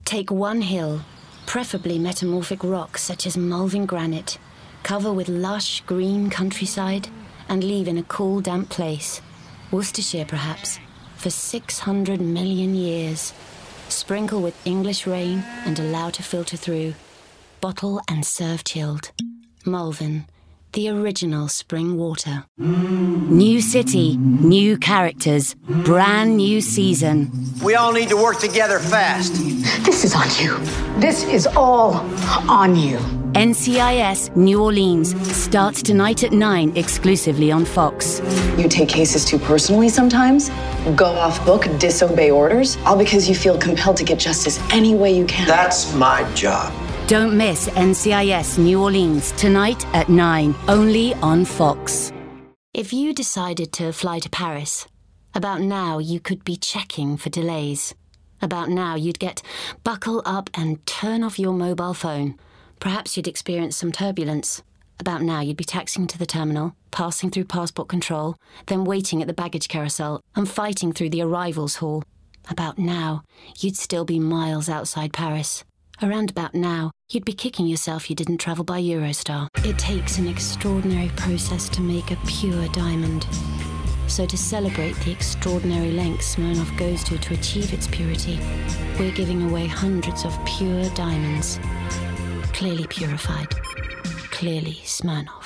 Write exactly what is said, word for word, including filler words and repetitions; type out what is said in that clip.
Take one hill, preferably metamorphic rock such as Malvern granite, cover with lush green countryside, and leave in a cool, damp place, Worcestershire perhaps, for six hundred million years. Sprinkle with English rain and allow to filter through. Bottle and serve chilled. Malvern, the original spring water. New city, new characters, brand new season. We all need to work together fast. This is on you. This is all on you. N C I S New Orleans starts tonight at nine, exclusively on Fox. You take cases too personally sometimes? Go off book, disobey orders, all because you feel compelled to get justice any way you can. That's my job. Don't miss N C I S New Orleans tonight at nine, only on Fox. If you decided to fly to Paris, about now you could be checking for delays. About now you'd get buckle up and turn off your mobile phone. Perhaps you'd experience some turbulence. About now you'd be taxiing to the terminal, passing through passport control, then waiting at the baggage carousel and fighting through the arrivals hall. About now you'd still be miles outside Paris. Around about now, you'd be kicking yourself you didn't travel by Eurostar. It takes an extraordinary process to make a pure diamond. So to celebrate the extraordinary lengths Smirnoff goes to to achieve its purity, we're giving away hundreds of pure diamonds. Clearly purified. Clearly Smirnoff.